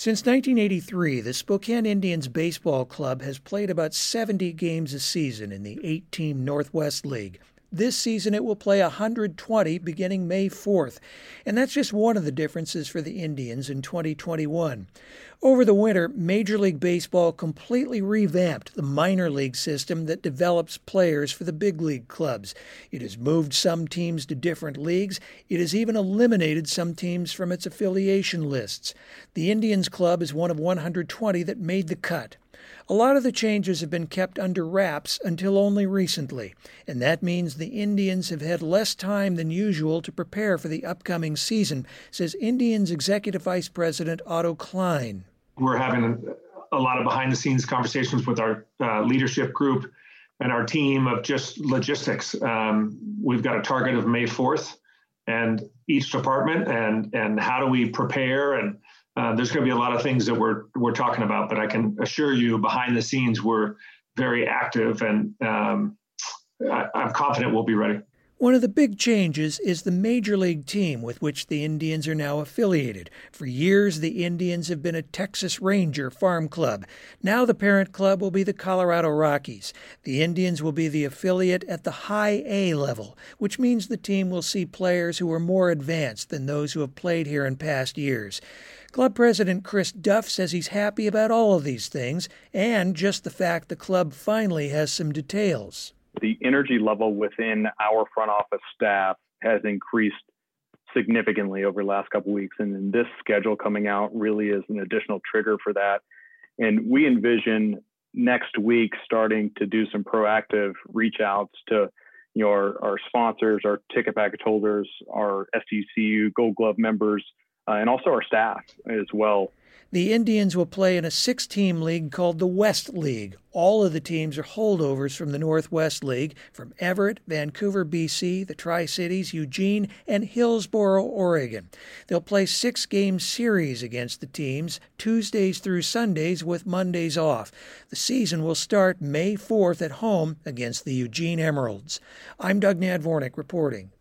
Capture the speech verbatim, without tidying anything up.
Since nineteen eighty-three, the Spokane Indians Baseball Club has played about seventy games a season in the eight-team Northwest League. This season it will play one hundred twenty beginning May fourth, and that's just one of the differences for the Indians in twenty twenty-one. Over the winter, Major League Baseball completely revamped the minor league system that develops players for the big league clubs. It has moved some teams to different leagues. It has even eliminated some teams from its affiliation lists. The Indians Club is one of one hundred twenty that made the cut. A lot of the changes have been kept under wraps until only recently, and that means the Indians have had less time than usual to prepare for the upcoming season, says Indians Executive Vice President Otto Klein. We're having a lot of behind-the-scenes conversations with our uh, leadership group and our team of just logistics. Um, we've got a target of May fourth, and each department, and and how do we prepare, and Uh, there's going to be a lot of things that we're we're talking about, but I can assure you, behind the scenes, we're very active, and um, I, I'm confident we'll be ready. One of the big changes is the Major League team with which the Indians are now affiliated. For years, the Indians have been a Texas Ranger farm club. Now the parent club will be the Colorado Rockies. The Indians will be the affiliate at the High A level, which means the team will see players who are more advanced than those who have played here in past years. Club President Chris Duff says he's happy about all of these things, and just the fact the club finally has some details. The energy level within our front office staff has increased significantly over the last couple of weeks, and then this schedule coming out really is an additional trigger for that. And we envision next week starting to do some proactive reach outs to you know, our, our sponsors, our ticket package holders, our S T C U Gold Glove members, Uh, and also our staff as well. The Indians will play in a six-team league called the West League. All of the teams are holdovers from the Northwest League, from Everett, Vancouver, B C, the Tri-Cities, Eugene, and Hillsboro, Oregon. They'll play six-game series against the teams, Tuesdays through Sundays with Mondays off. The season will start May fourth at home against the Eugene Emeralds. I'm Doug Nadvornik reporting.